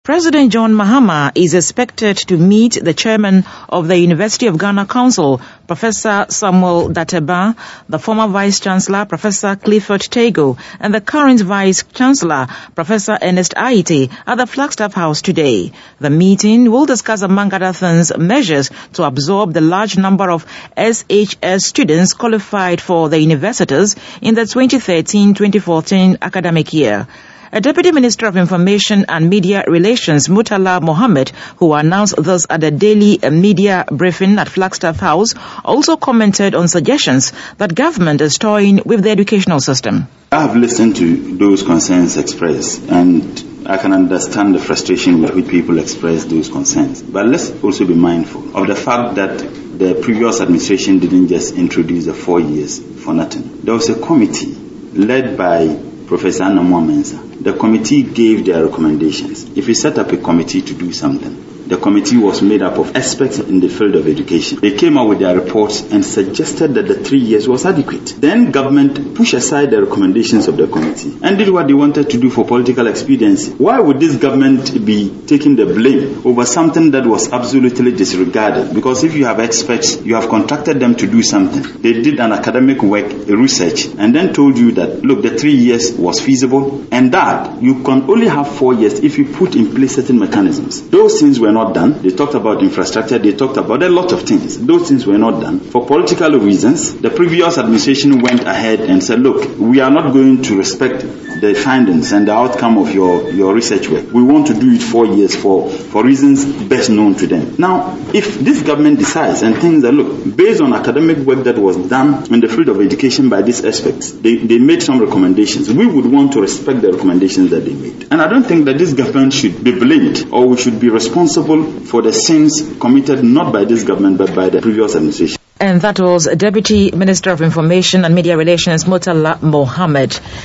President John Mahama is expected to meet the chairman of the University of Ghana Council, Professor Samuel Datteba, the former Vice-Chancellor, Professor Clifford Tego, and the current Vice-Chancellor, Professor Ernest Aite, at the Flagstaff House today. The meeting will discuss, among other things, measures to absorb the large number of SHS students qualified for the universities in the 2013-2014 academic year. A Deputy Minister of Information and Media Relations, Murtala Mohammed, who announced this at a daily media briefing at Flagstaff House, also commented on suggestions that government is toying with the educational system. I have listened to those concerns expressed, and I can understand the frustration with which people express those concerns. But let's also be mindful of the fact that the previous administration didn't just introduce the 4 years for nothing. There was a committee led by Professor Anamoah Mensah. The committee gave their recommendations. If you set up a committee to do something, the committee was made up of experts in the field of education. They came out with their reports and suggested that the 3 years was adequate. Then government pushed aside the recommendations of the committee and did what they wanted to do for political expediency. Why would this government be taking the blame over something that was absolutely disregarded? Because if you have experts, you have contracted them to do something. They did an academic work, a research, and then told you that, look, the 3 years was feasible, and that you can only have 4 years if you put in place certain mechanisms. Those things were not done. They talked about infrastructure. They talked about a lot of things. Those things were not done. For political reasons, the previous administration went ahead and said, look, we are not going to respect the findings and the outcome of your research work. We want to do it 4 years for reasons best known to them. Now, if this government decides and thinks that, look, based on academic work that was done in the field of education by these experts, they made some recommendations. We would want to respect the recommendations that they made. And I don't think that this government should be blamed or we should be responsible for the sins committed not by this government but by the previous administration. And that was Deputy Minister of Information and Media Relations, Murtala Mohammed.